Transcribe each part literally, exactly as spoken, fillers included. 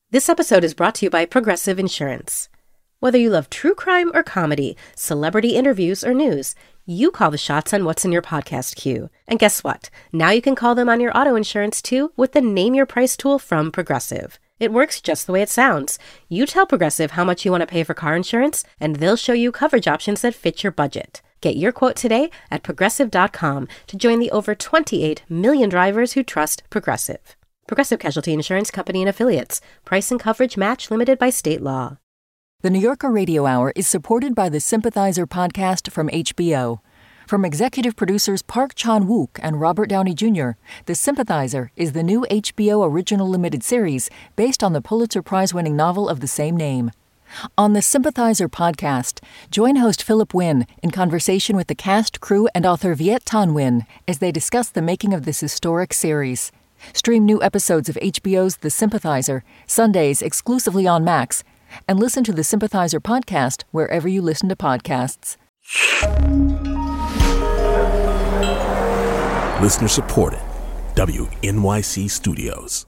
This episode is brought to you by Progressive Insurance. Whether you love true crime or comedy, celebrity interviews or news, you call the shots on what's in your podcast queue. And guess what? Now you can call them on your auto insurance too with the Name Your Price tool from Progressive. It works just the way it sounds. You tell Progressive how much you want to pay for car insurance, and they'll show you coverage options that fit your budget. Get your quote today at progressive dot com to join the over twenty-eight million drivers who trust Progressive. Progressive Casualty Insurance Company and Affiliates. Price and coverage match limited by state law. The New Yorker Radio Hour is supported by the Sympathizer podcast from H B O. From executive producers Park Chan-wook and Robert Downey Junior, The Sympathizer is the new H B O original limited series based on the Pulitzer Prize-winning novel of the same name. On the Sympathizer podcast, join host Philip Wynn in conversation with the cast, crew, and author Viet Thanh Nguyen as they discuss the making of this historic series. Stream new episodes of H B O's The Sympathizer, Sundays exclusively on Max, and listen to the Sympathizer podcast wherever you listen to podcasts. Listener supported. W N Y C Studios.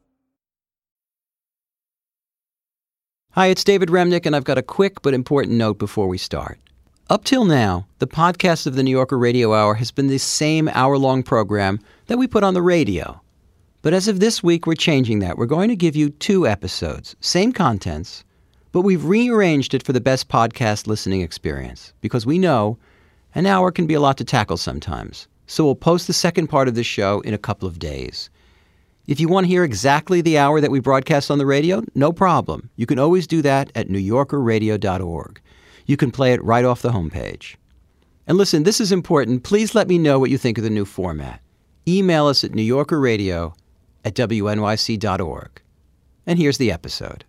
Hi, it's David Remnick, and I've got a quick but important note before we start. Up till now, the podcast of the New Yorker Radio Hour has been the same hour-long program that we put on the radio. But as of this week, we're changing that. We're going to give you two episodes, same contents, but we've rearranged it for the best podcast listening experience because we know an hour can be a lot to tackle sometimes. So we'll post the second part of the show in a couple of days. If you want to hear exactly the hour that we broadcast on the radio, no problem. You can always do that at new yorker radio dot org. You can play it right off the homepage. And listen, this is important. Please let me know what you think of the new format. Email us at newyorkerradio at W N Y C dot org. And here's the episode.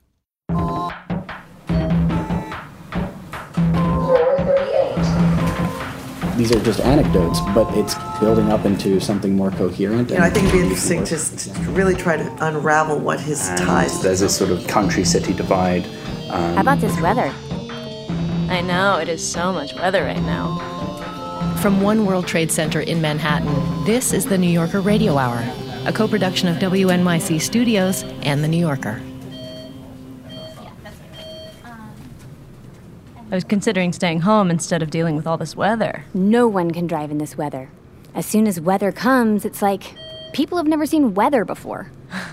These are just anecdotes, but it's building up into something more coherent. You know, I think it'd be interesting to really try to unravel what his and ties. There's this sort of country-city divide. Um, How about this weather? I know, it is so much weather right now. From One World Trade Center in Manhattan, this is the New Yorker Radio Hour, a co-production of W N Y C Studios and The New Yorker. I was considering staying home instead of dealing with all this weather. No one can drive in this weather. As soon as weather comes, it's like people have never seen weather before.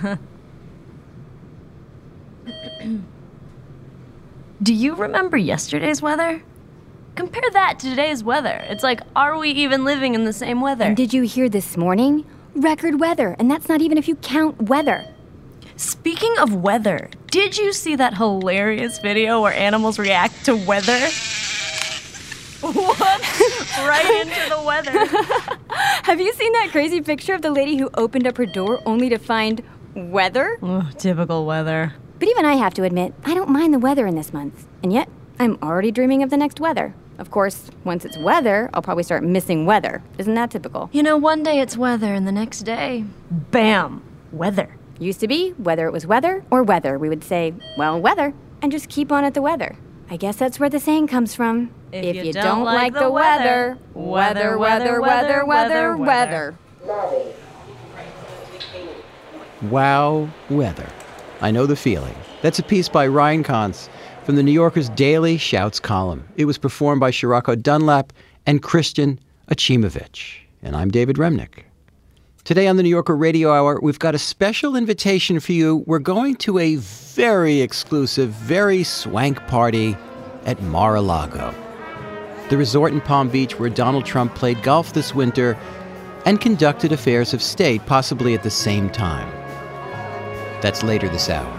Do you remember yesterday's weather? Compare that to today's weather. It's like, are we even living in the same weather? And did you hear this morning? Record weather, and that's not even if you count weather. Speaking of weather, did you see that hilarious video where animals react to weather? What? Right into the weather. Have you seen that crazy picture of the lady who opened up her door only to find weather? Oh, typical weather. But even I have to admit, I don't mind the weather in this month. And yet, I'm already dreaming of the next weather. Of course, once it's weather, I'll probably start missing weather. Isn't that typical? You know, one day it's weather, and the next day, bam, weather. Used to be, whether it was weather or weather, we would say, well, weather, and just keep on at the weather. I guess that's where the saying comes from. If, if you, you don't, don't like like the the weather, weather, weather, weather, weather, weather, weather. Wow, weather. I know the feeling. That's a piece by Ryan Kantz from the New Yorker's Daily Shouts column. It was performed by Shirako Dunlap and Christian Achimovich. And I'm David Remnick. Today on the New Yorker Radio Hour, we've got a special invitation for you. We're going to a very exclusive, very swank party at Mar-a-Lago, the resort in Palm Beach where Donald Trump played golf this winter and conducted affairs of state, possibly at the same time. That's later this hour.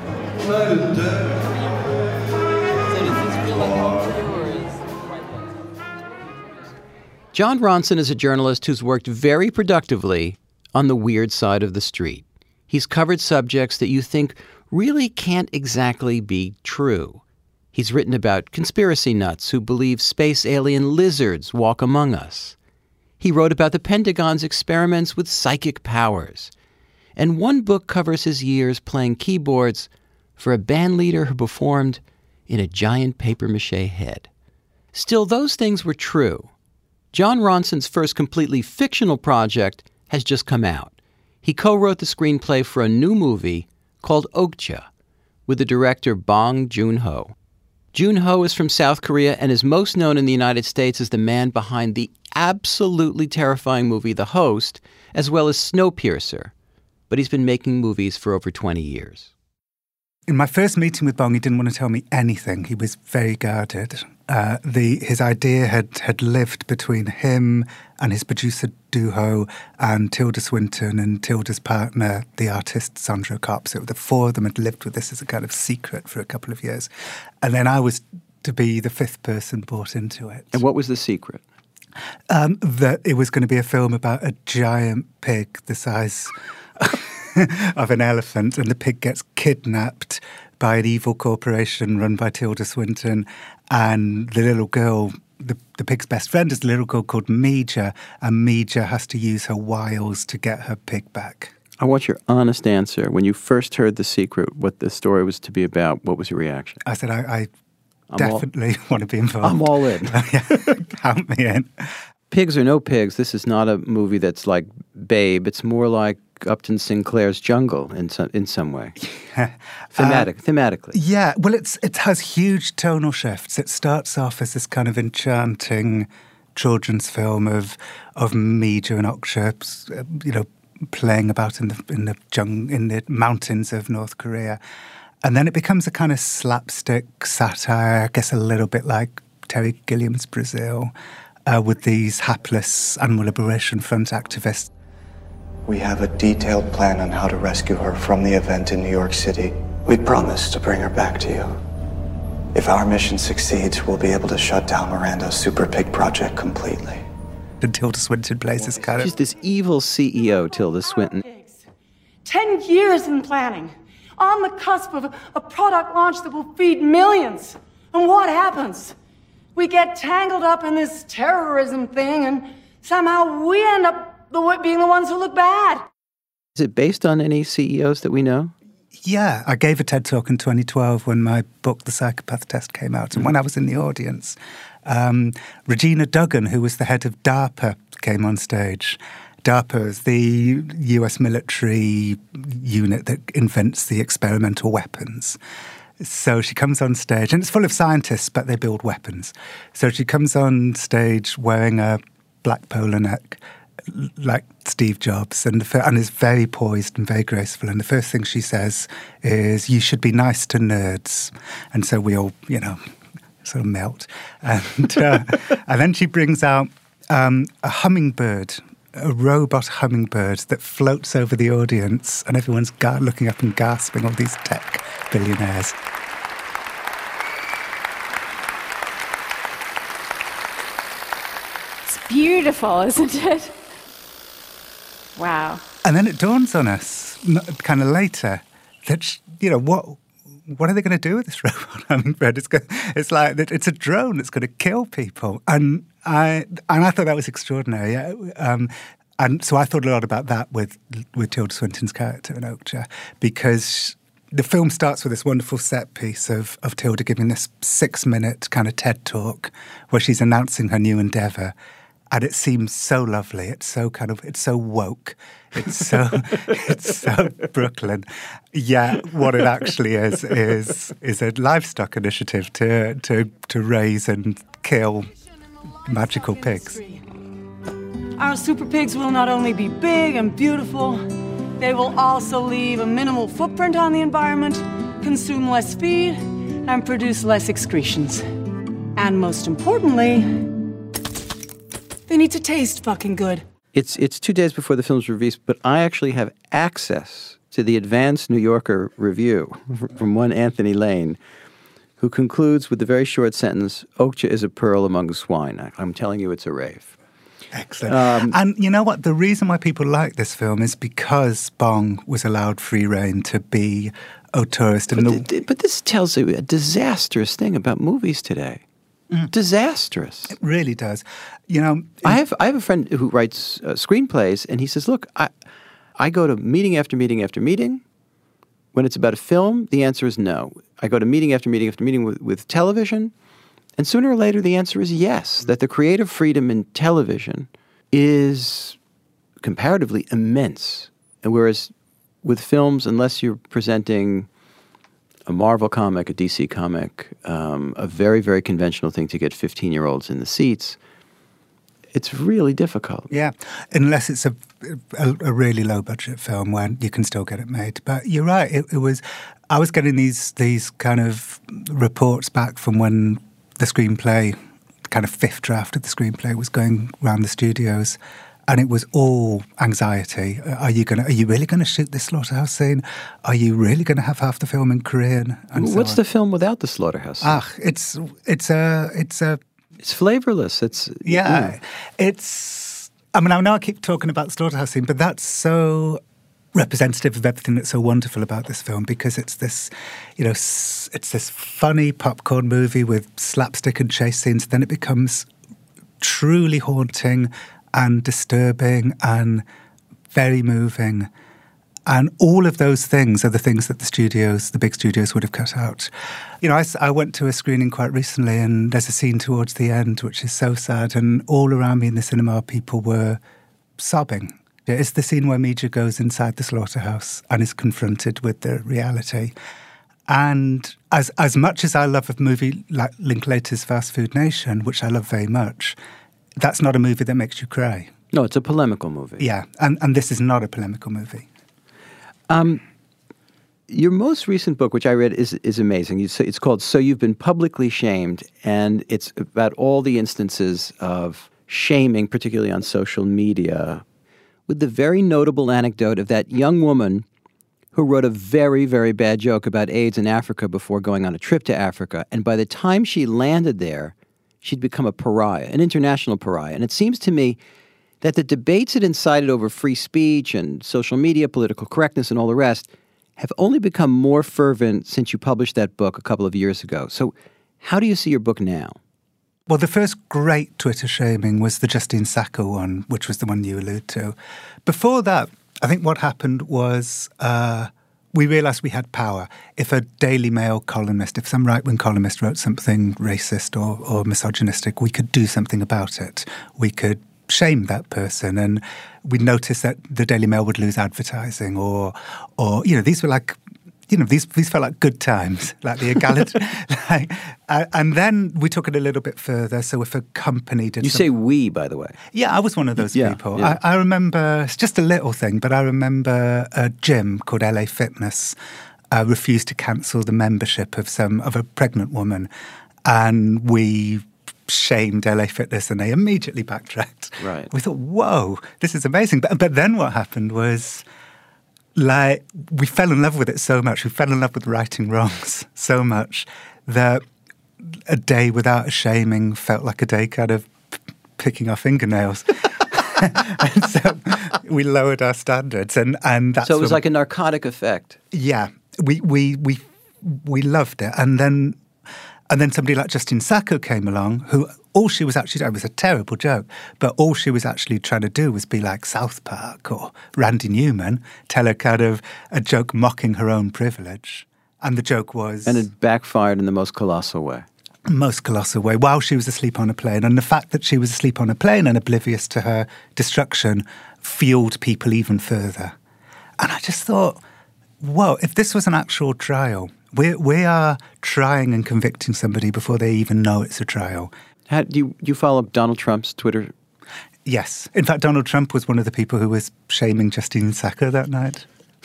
Jon Ronson is a journalist who's worked very productively on the weird side of the street. He's covered subjects that you think really can't exactly be true. He's written about conspiracy nuts who believe space alien lizards walk among us. He wrote about the Pentagon's experiments with psychic powers. And one book covers his years playing keyboards for a band leader who performed in a giant papier-mâché head. Still, those things were true. Jon Ronson's first completely fictional project has just come out. He co-wrote the screenplay for a new movie called Okja, with the director Bong Joon-ho. Joon-ho is from South Korea and is most known in the United States as the man behind the absolutely terrifying movie The Host, as well as Snowpiercer. But he's been making movies for over twenty years. In my first meeting with Bong, he didn't want to tell me anything. He was very guarded. Uh, the his idea had, had lived between him and his producer Doo-ho and Tilda Swinton and Tilda's partner, the artist Sandro Kopp. So the four of them had lived with this as a kind of secret for a couple of years. And then I was to be the fifth person brought into it. And what was the secret? Um, that it was going to be a film about a giant pig the size of an elephant, and the pig gets kidnapped by an evil corporation run by Tilda Swinton, and the little girl, the, the pig's best friend is a little girl called Mija, and Mija has to use her wiles to get her pig back. I want your honest answer. When you first heard The Secret, what the story was to be about, what was your reaction? I said, I, I I'm definitely all, want to be involved. I'm all in. Count me in. Pigs or no pigs, this is not a movie that's like Babe. It's more like Upton Sinclair's Jungle in some in some way. Yeah. Thematic, uh, thematically. Yeah, well, it's it has huge tonal shifts. It starts off as this kind of enchanting children's film of of Mija and Aksha, you know, playing about in the in the jung, in the mountains of North Korea, and then it becomes a kind of slapstick satire, I guess a little bit like Terry Gilliam's Brazil, uh, with these hapless Animal Liberation Front activists. We have a detailed plan on how to rescue her from the event in New York City. We promise to bring her back to you. If our mission succeeds, we'll be able to shut down Miranda's Super Pig project completely. And Tilda Swinton plays this kind of... She's this evil C E O, Tilda Swinton. Ten years in planning, on the cusp of a, a product launch that will feed millions. And what happens? We get tangled up in this terrorism thing, and somehow we end up the, being the ones who look bad. Is it based on any C E Os that we know? Yeah, I gave a TED Talk in twenty twelve when my book, The Psychopath Test, came out. And when I was in the audience, um, Regina Duggan, who was the head of DARPA, came on stage. DARPA is the U S military unit that invents the experimental weapons. So she comes on stage, and it's full of scientists, but they build weapons. So she comes on stage wearing a black polo neck, like Steve Jobs, and, the, and is very poised and very graceful. And the first thing she says is, "You should be nice to nerds." And so we all, you know, sort of melt. And, uh, and then she brings out um, a hummingbird, a robot hummingbird that floats over the audience, and everyone's ga- looking up and gasping, all these tech billionaires. It's beautiful, isn't it? Wow. And then it dawns on us, kind of later, that, you know, what what are they going to do with this robot hummingbird? It's going, it's like, it's a drone that's going to kill people. And I and I thought that was extraordinary. Um, and so I thought a lot about that with, with Tilda Swinton's character in Okja, because the film starts with this wonderful set piece of, of Tilda giving this six-minute kind of TED Talk where she's announcing her new endeavour. And it seems so lovely. It's so kind of, it's so woke. It's so, it's so Brooklyn. Yeah, what it actually is is is a livestock initiative to to to raise and kill magical pigs. Our super pigs will not only be big and beautiful, they will also leave a minimal footprint on the environment, consume less feed, and produce less excretions. And most importantly, they need to taste fucking good. It's it's two days before the film's released, but I actually have access to the advanced New Yorker review from one Anthony Lane, who concludes with the very short sentence, "Okja is a pearl among swine." I'm telling you, it's a rave. Excellent. Um, and you know what? The reason why people like this film is because Bong was allowed free rein to be auteurist. But, the, but this tells you a disastrous thing about movies today. Mm. Disastrous. It really does. You know, I have I have a friend who writes uh, screenplays, and he says, "Look, I I go to meeting after meeting after meeting. When it's about a film, the answer is no. I go to meeting after meeting after meeting with, with television, and sooner or later the answer is yes. That the creative freedom in television is comparatively immense, and whereas with films, unless you're presenting a Marvel comic, a D C comic, um, a very, very conventional thing to get fifteen-year-olds in the seats. It's really difficult. Yeah, unless it's a, a, a really low-budget film where you can still get it made. But you're right, it, it was... I was getting these these kind of reports back from when the screenplay, the kind of fifth draft of the screenplay was going around the studios, and it was all anxiety. Are you gonna? Are you really going to shoot this slaughterhouse scene? Are you really going to have half the film in Korean? And What's so the film without the slaughterhouse scene? Ah, it's it's a it's a it's flavorless. It's yeah, mm. it's. I mean, I know I keep talking about the slaughterhouse scene, but that's so representative of everything that's so wonderful about this film, because it's this, you know, it's this funny popcorn movie with slapstick and chase scenes. Then it becomes truly haunting and disturbing and very moving. And all of those things are the things that the studios, the big studios, would have cut out. You know, I, I went to a screening quite recently, and there's a scene towards the end which is so sad, and all around me in the cinema people were sobbing. It's the scene where Mija goes inside the slaughterhouse and is confronted with the reality. And as as much as I love a movie like Linklater's Fast Food Nation, which I love very much, that's not a movie that makes you cry. No, it's a polemical movie. Yeah, and, and this is not a polemical movie. Um, your most recent book, which I read, is is amazing. You say, it's called So You've Been Publicly Shamed, and it's about all the instances of shaming, particularly on social media, with the very notable anecdote of that young woman who wrote a very, very bad joke about AIDS in Africa before going on a trip to Africa. And by the time she landed there, she'd become a pariah, an international pariah. And it seems to me that the debates that incited over free speech and social media, political correctness, and all the rest have only become more fervent since you published that book a couple of years ago. So how do you see your book now? Well, the first great Twitter shaming was the Justine Sacco one, which was the one you allude to. Before that, I think what happened was uh, we realised we had power. If a Daily Mail columnist, if some right-wing columnist wrote something racist or, or misogynistic, we could do something about it. We could shame that person, and we noticed that the Daily Mail would lose advertising, or, or you know, these were like, you know, these these felt like good times, like the equality. like, uh, and then we took it a little bit further. So if a company did, you say we, by the way. Yeah, I was one of those yeah, people. Yeah. I, I remember, it's just a little thing, but I remember a gym called L A Fitness uh, refused to cancel the membership of some of a pregnant woman, and we shamed L A Fitness, and they immediately backtracked. Right. We thought, whoa, this is amazing. But but then what happened was, like, we fell in love with it so much. We fell in love with righting wrongs so much that a day without a shaming felt like a day kind of p- picking our fingernails. And so we lowered our standards, and and that's so it was when, like a narcotic effect. Yeah, we we we we loved it, and then. And then somebody like Justine Sacco came along, who all she was actually doing, it was a terrible joke, but all she was actually trying to do was be like South Park or Randy Newman, tell a kind of a joke mocking her own privilege. And the joke was... And it backfired in the most colossal way. Most colossal way, while she was asleep on a plane. And the fact that she was asleep on a plane and oblivious to her destruction fueled people even further. And I just thought, whoa, if this was an actual trial... We we are trying and convicting somebody before they even know it's a trial. How, do you do you follow Donald Trump's Twitter? Yes. In fact, Donald Trump was one of the people who was shaming Justine Sacco that night.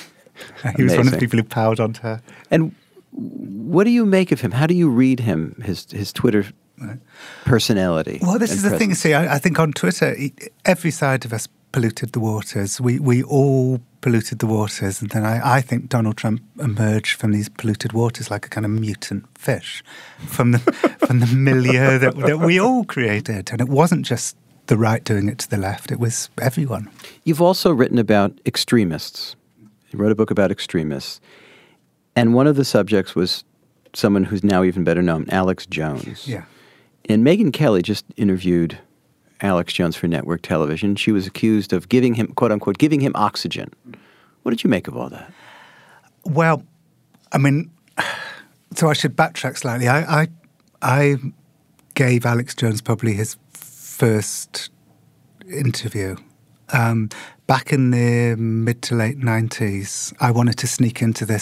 He was one of the people who piled onto her. And what do you make of him? How do you read him, his his Twitter personality? Well, this is the presence? thing. See, I, I think on Twitter, every side of us polluted the waters. We we all polluted the waters, and then I, I think Donald Trump emerged from these polluted waters like a kind of mutant fish from the from the milieu that, that we all created. And it wasn't just the right doing it to the left; it was everyone. You've also written about extremists. You wrote a book about extremists, and one of the subjects was someone who's now even better known, Alex Jones. Yeah. And Megyn Kelly just interviewed Alex Jones for network television. She was accused of giving him, quote unquote, giving him oxygen. What did you make of all that? Well, I mean, so I should backtrack slightly. I I, I gave Alex Jones probably his first interview. Um, back in the mid to late nineties, I wanted to sneak into this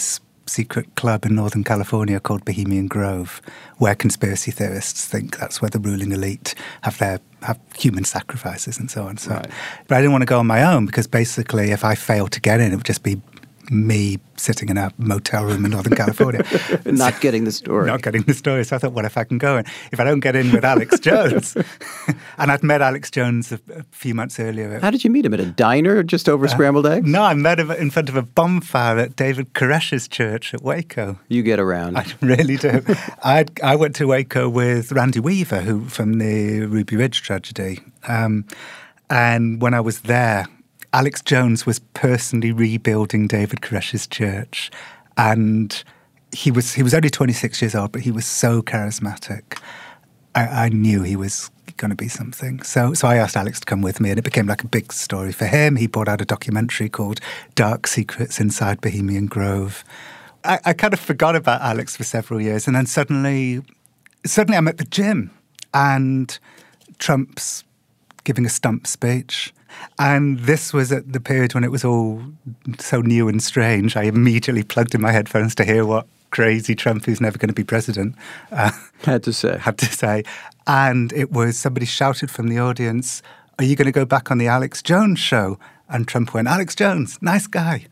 secret club in Northern California called Bohemian Grove, where conspiracy theorists think that's where the ruling elite have their have human sacrifices and so on. So, right. But I didn't want to go on my own because basically if I failed to get in, it would just be me sitting in a motel room in Northern California. Not getting the story. Not getting the story. So I thought, well, if I can go in, if I don't get in with Alex Jones. And I'd met Alex Jones a, a few months earlier. How did you meet him? At a diner just over uh, scrambled eggs? No, I met him in front of a bonfire at David Koresh's church at Waco. You get around. I really do. I I went to Waco with Randy Weaver, who from the Ruby Ridge tragedy. Um, and when I was there, Alex Jones was personally rebuilding David Koresh's church, and he was he was only twenty-six years old, but he was so charismatic. I, I knew he was going to be something. So so I asked Alex to come with me, and it became like a big story for him. He brought out a documentary called Dark Secrets Inside Bohemian Grove. I, I kind of forgot about Alex for several years, and then suddenly, suddenly I'm at the gym, and Trump's giving a stump speech. And this was at the period when it was all so new and strange. I immediately plugged in my headphones to hear what crazy Trump, who's never going to be president, uh, had to say. Had to say. And it was somebody shouted from the audience, "Are you going to go back on the Alex Jones show?" And Trump went, "Alex Jones, nice guy."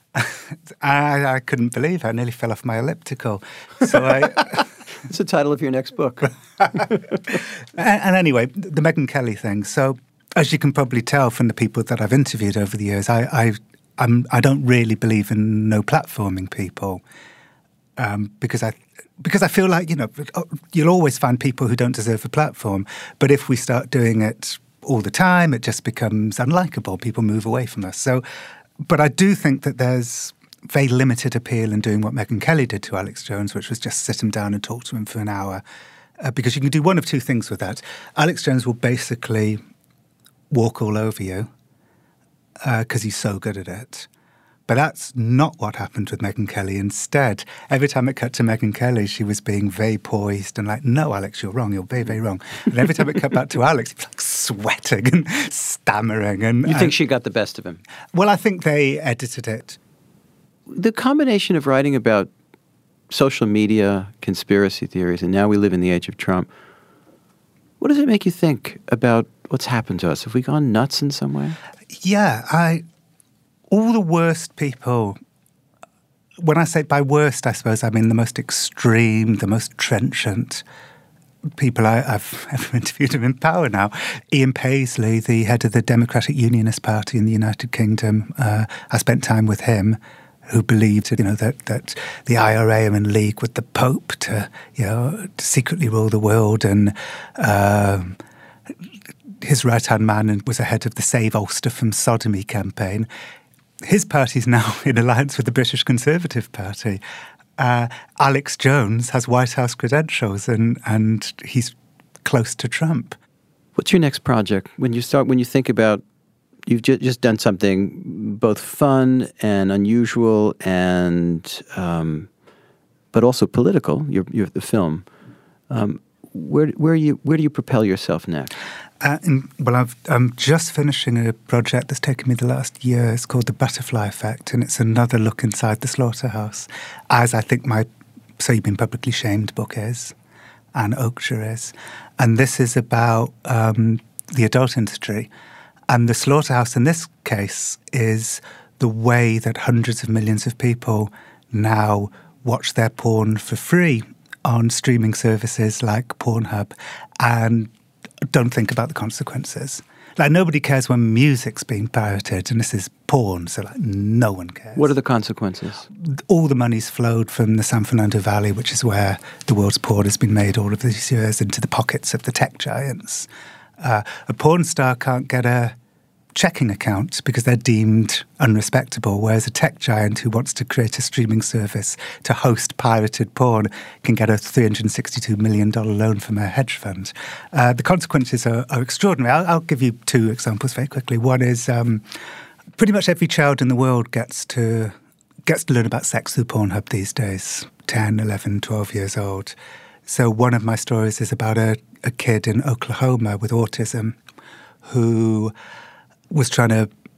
I, I couldn't believe it. I nearly fell off my elliptical. So I... It's the title of your next book. and, and anyway, the Megyn Kelly thing. So as you can probably tell from the people that I've interviewed over the years, I I, I'm, I don't really believe in no platforming people um, because I because I feel like, you know, you'll always find people who don't deserve a platform. But if we start doing it all the time, it just becomes unlikable. People move away from us. So, but I do think that there's very limited appeal in doing what Megyn Kelly did to Alex Jones, which was just sit him down and talk to him for an hour. Uh, because you can do one of two things with that. Alex Jones will basically walk all over you because uh, he's so good at it. But that's not what happened with Megyn Kelly. Instead, every time it cut to Megyn Kelly, she was being very poised and like, "No, Alex, you're wrong. You're very, very wrong." And every time it cut back to Alex, he was like sweating and stammering. And you think and, she got the best of him? Well, I think they edited it. The combination of writing about social media, conspiracy theories, and now we live in the age of Trump, what does it make you think about what's happened to us? Have we gone nuts in some way? Yeah, I... All the worst people, when I say by worst, I suppose I mean the most extreme, the most trenchant people I, I've ever interviewed are in power now. Ian Paisley, the head of the Democratic Unionist Party in the United Kingdom, uh, I spent time with him, who believed, you know, that, that the I R A are in league with the Pope to, you know, to secretly rule the world, and uh, his right-hand man was ahead of the Save Ulster from Sodomy campaign. His party's now in alliance with the British Conservative Party. Uh, Alex Jones has White House credentials, and, and he's close to Trump. What's your next project? When you start, when you think about, you've ju- just done something both fun and unusual, and um, but also political. You're, you're the film. Um, where where you where do you propel yourself next? Uh, in, well, I've, I'm just finishing a project that's taken me the last year. It's called The Butterfly Effect, and it's another look inside the slaughterhouse, as I think my So You've Been Publicly Shamed book is, and Oakshire is. And this is about um, the adult industry. And the slaughterhouse in this case is the way that hundreds of millions of people now watch their porn for free on streaming services like Pornhub and don't think about the consequences. Like, nobody cares when music's being pirated, and this is porn, so like no one cares. What are the consequences? All the money's flowed from the San Fernando Valley, which is where the world's porn has been made all of these years, into the pockets of the tech giants. Uh, a porn star can't get a checking account because they're deemed unrespectable, whereas a tech giant who wants to create a streaming service to host pirated porn can get a three hundred sixty-two million dollars loan from a hedge fund. Uh, the consequences are, are extraordinary. I'll, I'll give you two examples very quickly. One is um, pretty much every child in the world gets to gets to learn about sex through Pornhub these days, ten, eleven, twelve years old. So one of my stories is about a, a kid in Oklahoma with autism who was trying to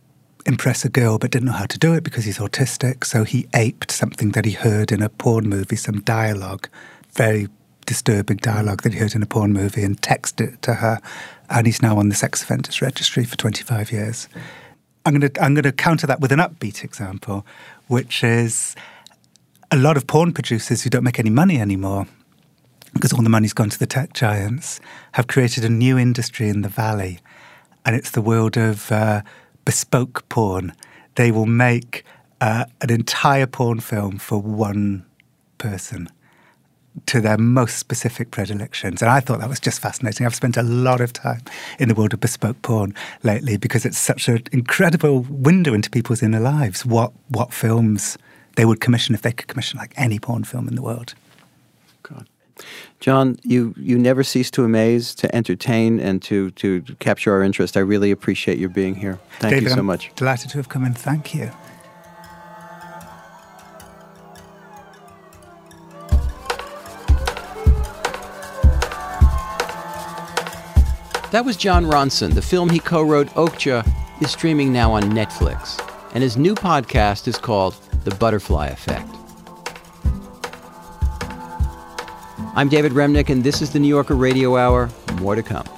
impress a girl but didn't know how to do it because he's autistic. So he aped something that he heard in a porn movie, some dialogue, very disturbing dialogue that he heard in a porn movie, and texted it to her. And he's now on the sex offenders registry for twenty-five years. I'm going to I'm going to counter that with an upbeat example, which is a lot of porn producers who don't make any money anymore because all the money's gone to the tech giants, have created a new industry in the Valley, and it's the world of uh, bespoke porn. They will make uh, an entire porn film for one person to their most specific predilections. And I thought that was just fascinating. I've spent a lot of time in the world of bespoke porn lately because it's such an incredible window into people's inner lives, what what films they would commission if they could commission like any porn film in the world. God. John, you, you never cease to amaze, to entertain, and to, to capture our interest. I really appreciate your being here. Thank David, you so I'm much. Delighted to have come in. Thank you. That was Jon Ronson. The film he co-wrote, Okja, is streaming now on Netflix. And his new podcast is called The Butterfly Effect. I'm David Remnick, and this is the New Yorker Radio Hour. More to come.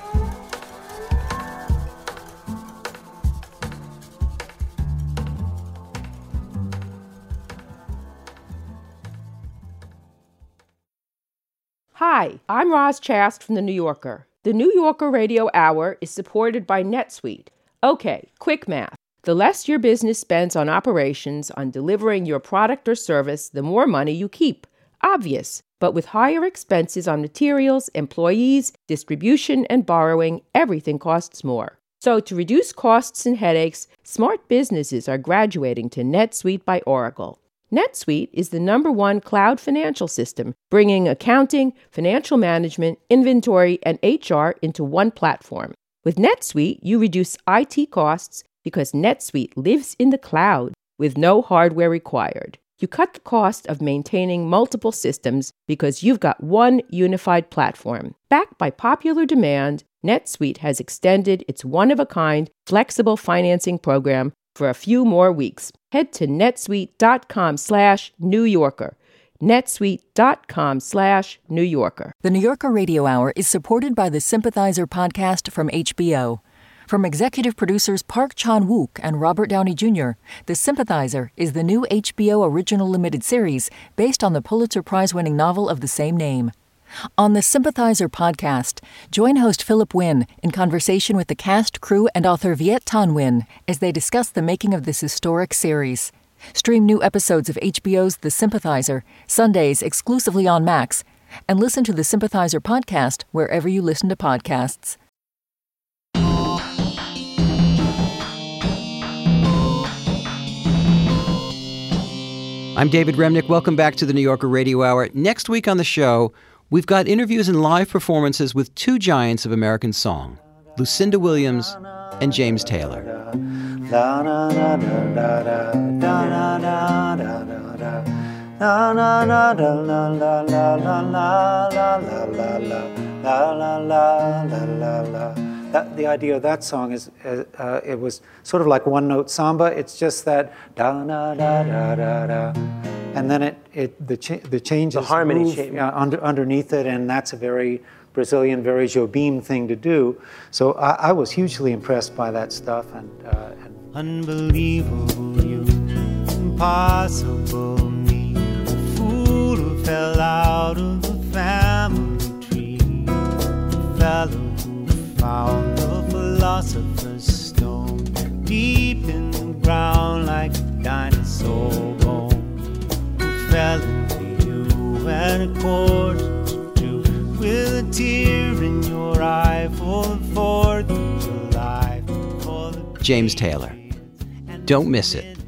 Hi, I'm Roz Chast from The New Yorker. The New Yorker Radio Hour is supported by NetSuite. Okay, quick math. The less your business spends on operations, on delivering your product or service, the more money you keep. Obvious. But with higher expenses on materials, employees, distribution, and borrowing, everything costs more. So to reduce costs and headaches, smart businesses are graduating to NetSuite by Oracle. NetSuite is the number one cloud financial system, bringing accounting, financial management, inventory, and H R into one platform. With NetSuite, you reduce I T costs because NetSuite lives in the cloud with no hardware required. You cut the cost of maintaining multiple systems because you've got one unified platform. Backed by popular demand, NetSuite has extended its one-of-a-kind flexible financing program for a few more weeks. Head to netsuite.com slash New Yorker. netsuite.com slash New Yorker. The New Yorker Radio Hour is supported by the Sympathizer podcast from H B O. From executive producers Park Chan-wook and Robert Downey Junior, The Sympathizer is the new H B O original limited series based on the Pulitzer Prize-winning novel of the same name. On the Sympathizer podcast, join host Philip Wynn in conversation with the cast, crew, and author Viet Thanh Nguyen as they discuss the making of this historic series. Stream new episodes of H B O's The Sympathizer, Sundays exclusively on Max, and listen to the Sympathizer podcast wherever you listen to podcasts. I'm David Remnick. Welcome back to the New Yorker Radio Hour. Next week on the show, we've got interviews and live performances with two giants of American song, Lucinda Williams and James Taylor. That, the idea of that song is, uh, uh, it was sort of like one-note samba. It's just that da da da da da da, and then it it the cha- the changes the harmony move, change. uh, under, underneath it, and that's a very Brazilian, very Jobim thing to do. So I, I was hugely impressed by that stuff. And, uh, and unbelievable, you, impossible me, a fool who fell out of the family tree, a fellow found the philosopher's stone deep in the ground like a dinosaur bone, who fell into you at a quarter to two with a tear in your eye for the fourth of July. For the James Taylor. Don't miss it.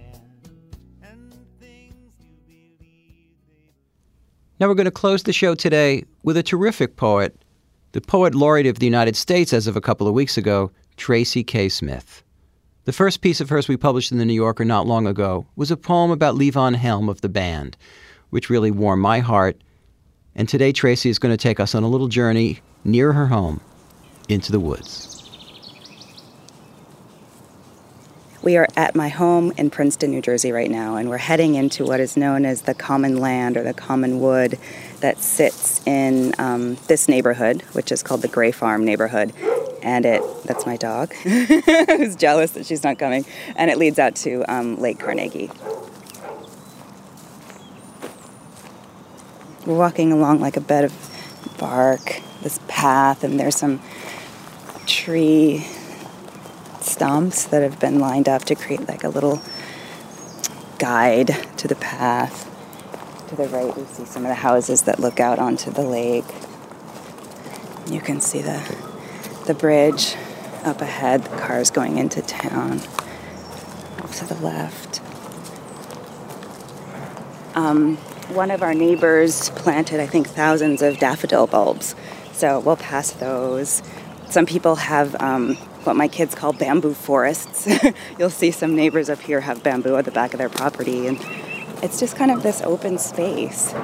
Now we're going to close the show today with a terrific poet, the Poet Laureate of the United States as of a couple of weeks ago, Tracy K. Smith. The first piece of hers we published in The New Yorker not long ago was a poem about Levon Helm of the band, which really warmed my heart. And today Tracy is going to take us on a little journey near her home into the woods. We are at my home in Princeton, New Jersey right now, and we're heading into what is known as the common land or the common wood that sits in um, this neighborhood, which is called the Gray Farm neighborhood. And it, that's my dog, who's jealous that she's not coming. And it leads out to um, Lake Carnegie. We're walking along like a bed of bark, this path, and there's some tree stumps that have been lined up to create like a little guide to the path. To the right, we see some of the houses that look out onto the lake. You can see the the bridge up ahead, the cars going into town. Off to the left. Um, one of our neighbors planted, I think, thousands of daffodil bulbs. So we'll pass those. Some people have um, what my kids call bamboo forests. You'll see some neighbors up here have bamboo at the back of their property, and it's just kind of this open space.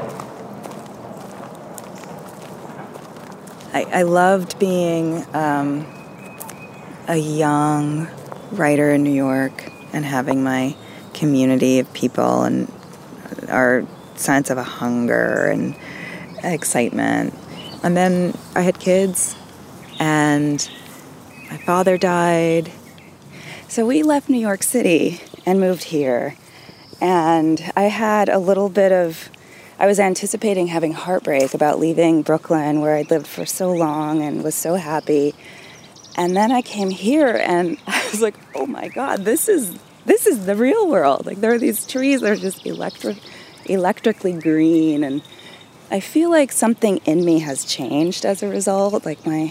I, I loved being um, a young writer in New York and having my community of people and our sense of a hunger and excitement. And then I had kids, and my father died. So we left New York City and moved here. And I had a little bit of, I was anticipating having heartbreak about leaving Brooklyn, where I'd lived for so long and was so happy. And then I came here and I was like, oh my God, this is this is the real world. Like, there are these trees that are just electric, electrically green. And I feel like something in me has changed as a result. Like my,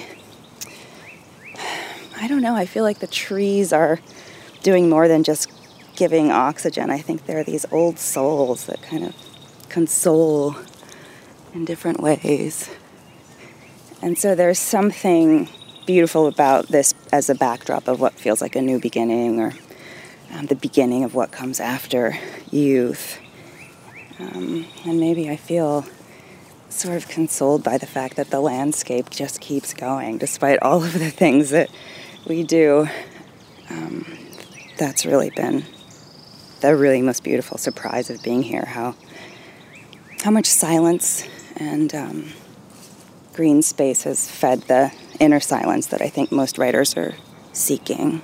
I don't know, I feel like the trees are doing more than just giving oxygen. I think there are these old souls that kind of console in different ways. And so there's something beautiful about this as a backdrop of what feels like a new beginning, or um, the beginning of what comes after youth. Um, and maybe I feel sort of consoled by the fact that the landscape just keeps going, despite all of the things that we do. Um, that's really been the really most beautiful surprise of being here, how how much silence and um, green space has fed the inner silence that I think most writers are seeking.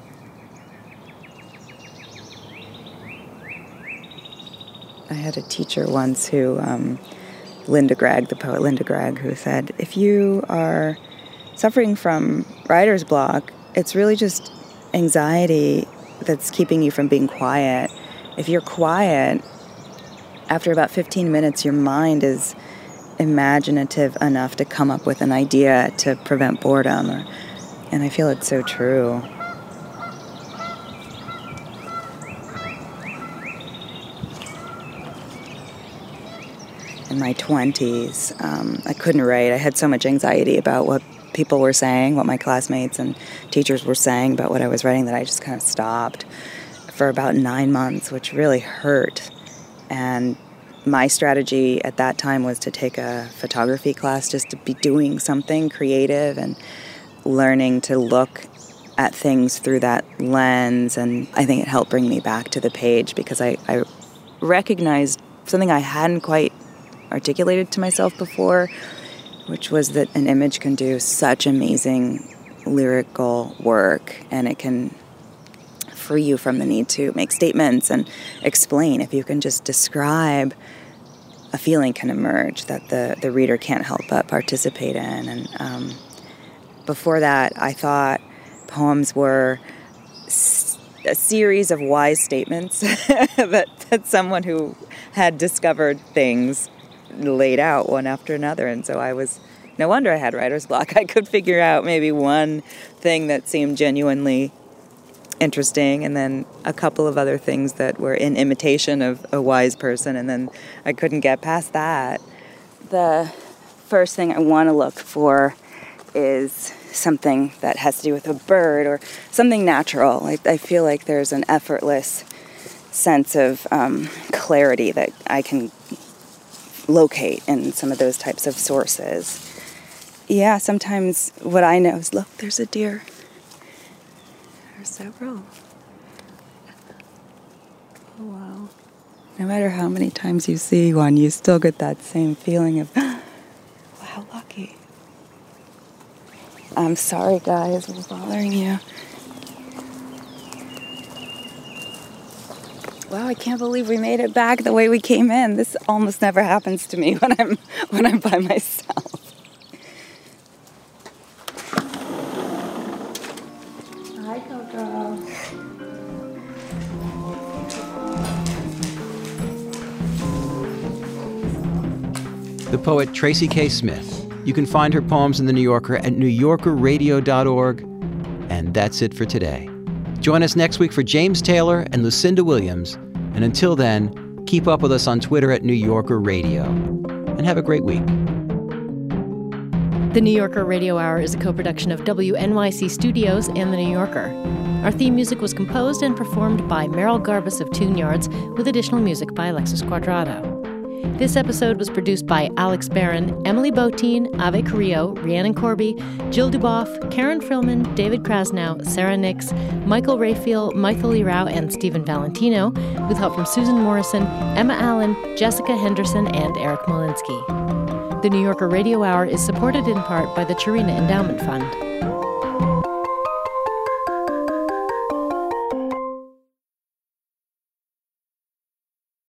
I had a teacher once who, um, Linda Gregg, the poet Linda Gregg, who said, if you are suffering from writer's block, it's really just anxiety that's keeping you from being quiet. If you're quiet, after about fifteen minutes, your mind is imaginative enough to come up with an idea to prevent boredom. Or, and I feel it's so true. In my twenties, um, I couldn't write. I had so much anxiety about what people were saying, what my classmates and teachers were saying about what I was writing, that I just kind of stopped for about nine months, which really hurt. And my strategy at that time was to take a photography class, just to be doing something creative and learning to look at things through that lens. And I think it helped bring me back to the page, because I, I recognized something I hadn't quite articulated to myself before, which was that an image can do such amazing lyrical work, and it can free you from the need to make statements and explain. If you can just describe, a feeling can emerge that the, the reader can't help but participate in. And um, before that, I thought poems were s- a series of wise statements that, that someone who had discovered things laid out one after another. And so I was, no wonder I had writer's block. I could figure out maybe one thing that seemed genuinely interesting, and then a couple of other things that were in imitation of a wise person, and then I couldn't get past that. The first thing I want to look for is something that has to do with a bird or something natural. I, I feel like there's an effortless sense of um, clarity that I can locate in some of those types of sources. Yeah, sometimes what I know is, look, there's a deer. There's several. Oh, wow. No matter how many times you see one, you still get that same feeling of, wow, how lucky. I'm sorry, guys, we're bothering you. Wow, I can't believe we made it back the way we came in. This almost never happens to me when I'm when I'm by myself. Hi, Coco. The poet Tracy K. Smith. You can find her poems in The New Yorker at new yorker radio dot org. And that's it for today. Join us next week for James Taylor and Lucinda Williams. And until then, keep up with us on Twitter at New Yorker Radio. And have a great week. The New Yorker Radio Hour is a co-production of W N Y C Studios and The New Yorker. Our theme music was composed and performed by Merrill Garbus of Tune Yards, with additional music by Alexis Quadrado. This episode was produced by Alex Barron, Emily Botine, Ave Carrillo, Rhiannon Corby, Jill Duboff, Karen Frillman, David Krasnow, Sarah Nix, Michael Rayfield, Michael E. Rao, and Stephen Valentino, with help from Susan Morrison, Emma Allen, Jessica Henderson, and Eric Molinsky. The New Yorker Radio Hour is supported in part by the Chirina Endowment Fund.